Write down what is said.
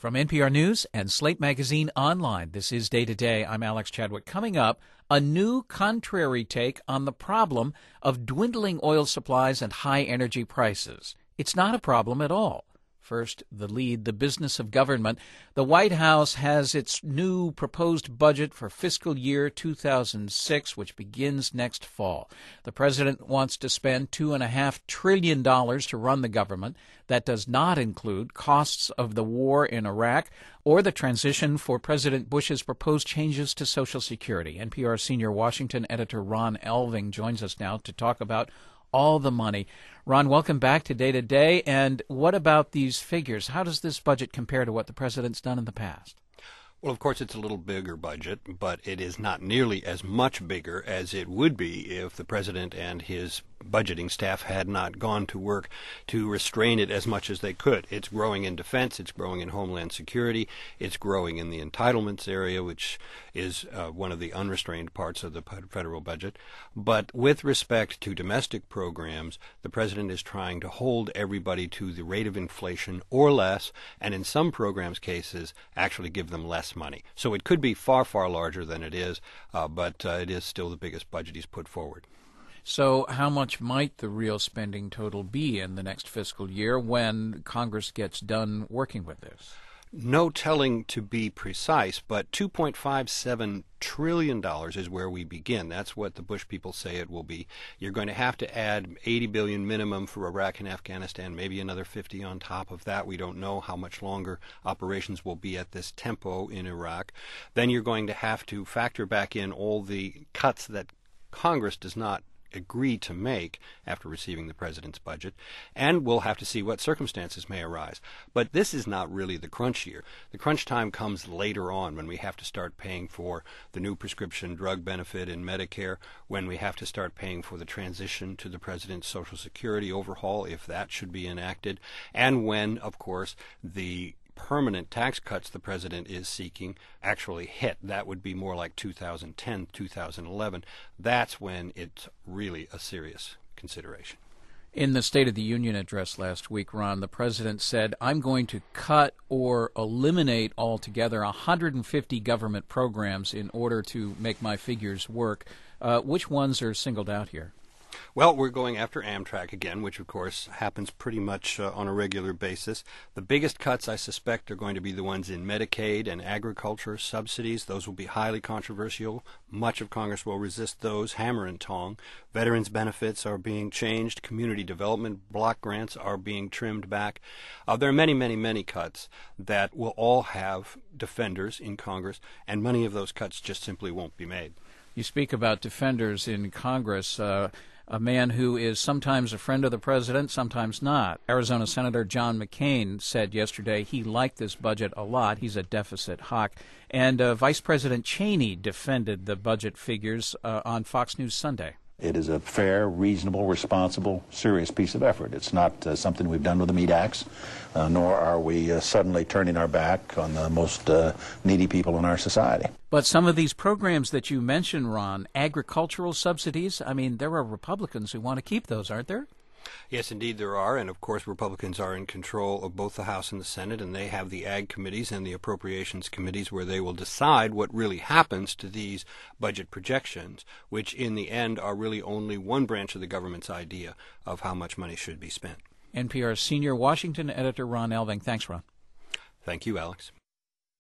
From NPR News and Slate Magazine Online, this is Day to Day. I'm Alex Chadwick. Coming up, a new contrary take on the problem of dwindling oil supplies and high energy prices. It's not a problem at all. First, the lead, the business of government. The White House has its new proposed budget for fiscal year 2006, which begins next fall. The president wants to spend $2.5 trillion to run the government. That does not include costs of the war in Iraq or the transition for President Bush's proposed changes to Social Security. NPR senior Washington editor Ron Elving joins us now to talk about all the money. Ron, welcome back to Day to Day. And what about these figures? How does this budget compare to what the president's done in the past? Well, of course, it's a little bigger budget, but it is not nearly as much bigger as it would be if the president and his budgeting staff had not gone to work to restrain it as much as they could. It's growing in defense, it's growing in homeland security, it's growing in the entitlements area, which is one of the unrestrained parts of the federal budget. But with respect to domestic programs, the president is trying to hold everybody to the rate of inflation or less, and in some programs' cases, actually give them less money. So it could be far, far larger than it is, but it is still the biggest budget he's put forward. So how much might the real spending total be in the next fiscal year when Congress gets done working with this? No telling to be precise, but $2.57 trillion is where we begin. That's what the Bush people say it will be. You're going to have to add $80 billion minimum for Iraq and Afghanistan, maybe another 50 on top of that. We don't know how much longer operations will be at this tempo in Iraq. Then you're going to have to factor back in all the cuts that Congress does not agree to make after receiving the president's budget, and we'll have to see what circumstances may arise. But this is not really the crunch year. The crunch time comes later on when we have to start paying for the new prescription drug benefit in Medicare, when we have to start paying for the transition to the president's Social Security overhaul, if that should be enacted, and when, of course, the permanent tax cuts the president is seeking actually hit. That would be more like 2010, 2011. That's when it's really a serious consideration. In the State of the Union address last week, Ron, the president said, I'm going to cut or eliminate altogether 150 government programs in order to make my figures work. Which ones are singled out here? Well, we're going after Amtrak again, which, of course, happens pretty much on a regular basis. The biggest cuts, I suspect, are going to be the ones in Medicaid and agriculture subsidies. Those will be highly controversial. Much of Congress will resist those, hammer and tong. Veterans' benefits are being changed. Community development block grants are being trimmed back. There are many, many, many cuts that will all have defenders in Congress, and many of those cuts just simply won't be made. You speak about defenders in Congress. A man who is sometimes a friend of the president, sometimes not. Arizona Senator John McCain said yesterday he liked this budget a lot. He's a deficit hawk. And Vice President Cheney defended the budget figures on Fox News Sunday. It is a fair, reasonable, responsible, serious piece of effort. It's not something we've done with the meat axe, nor are we suddenly turning our back on the most needy people in our society. But some of these programs that you mentioned, Ron, agricultural subsidies, I mean, there are Republicans who want to keep those, aren't there? Yes, indeed there are, and of course Republicans are in control of both the House and the Senate, and they have the Ag committees and the Appropriations committees where they will decide what really happens to these budget projections, which in the end are really only one branch of the government's idea of how much money should be spent. NPR senior Washington editor Ron Elving. Thanks, Ron. Thank you, Alex.